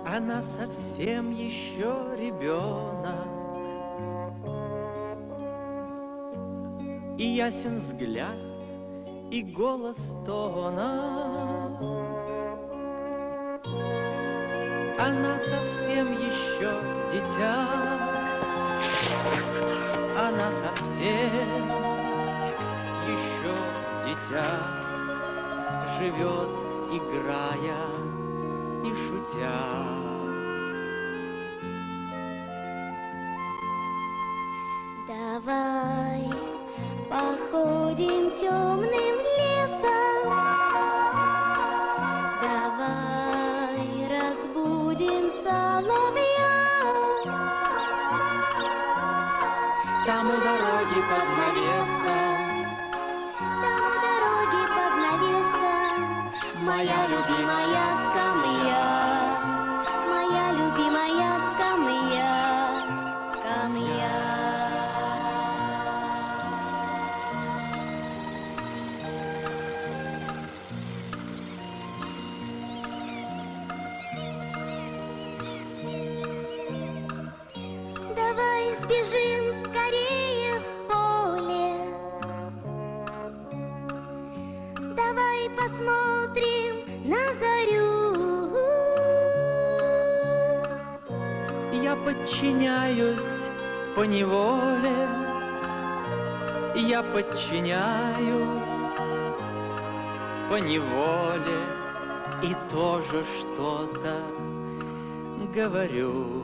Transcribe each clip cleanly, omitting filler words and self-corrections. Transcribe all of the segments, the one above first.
Она совсем еще ребенок, и ясен взгляд, и голос тонок. Она совсем еще дитя, она совсем еще дитя, живет, играя и шутя. Давай походим темным лесом, давай разбудим соловья. Там у дороги под навесом, там у дороги под навесом моя любимая скамья, моя любимая скамья, скамья. Давай сбежим скорее в поле, давай посмотрим на зарю. я подчиняюсь поневоле, я подчиняюсь поневоле и тоже что-то говорю.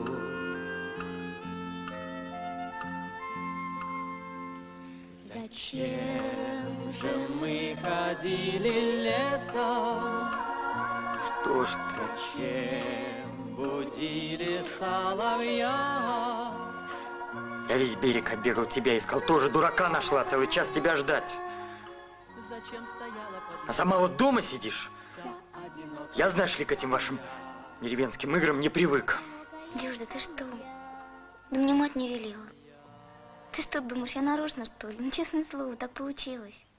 Зачем же мы ходили лесом? Что ж ты? Зачем будили соловья? Я весь берег оббегал, тебя искал, тоже дурака нашла, целый час тебя ждать. Зачем стояла под... А сама вот дома сидишь? Я, знаешь ли, к этим вашим деревенским играм не привык. Люш, да ты что? Да мне мать не велела. Ты что думаешь, я нарочно, что ли? Ну, честное слово, так получилось.